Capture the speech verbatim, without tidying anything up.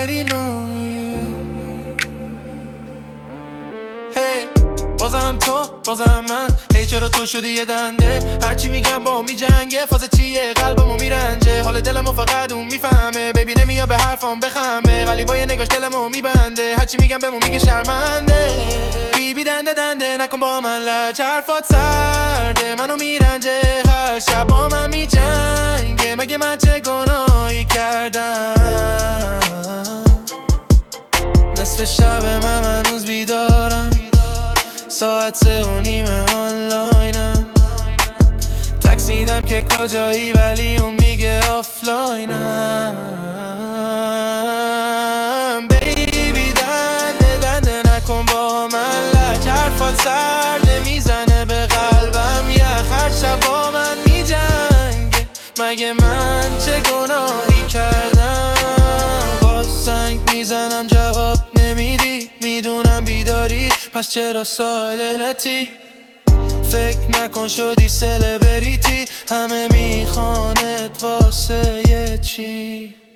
already know you. Hey بازم تو بازم من، هی چرا تو شدی یه دنده؟ هرچی میگم با می جنگه، فاز چیه قلبمو میرنجه، حال دلمو فقط اون میفهمه، بیبی نمیاد به حرفام بخمه، ولی با یه نگاش دلمو میبنده، هرچی میگم بهمون میگه شرمنده. بیبی دنده دنده نکن با من لج، حرفات سرده منو میرنجه، هر شب با من میجنگه، مگه من چه گناهی کردم؟ نصف شب من هنوز بیدارم، ساعت سه و نیمه آنلاینم، تکسیدم که کجایی ولی اون میگه آفلاینم. بیبی دنده دنده نکن با من لج، حرفات سرده میزنه به قلبم یخ، هر شب با من میجنگه، مگه من چه گناهی کردم؟ باز سنگ میزنم جواب نمیدی، میدونم بیداری پس چرا سایلنتی؟ فکر نکن شدی سلبریتی، همه میخوانت واسه یه چی؟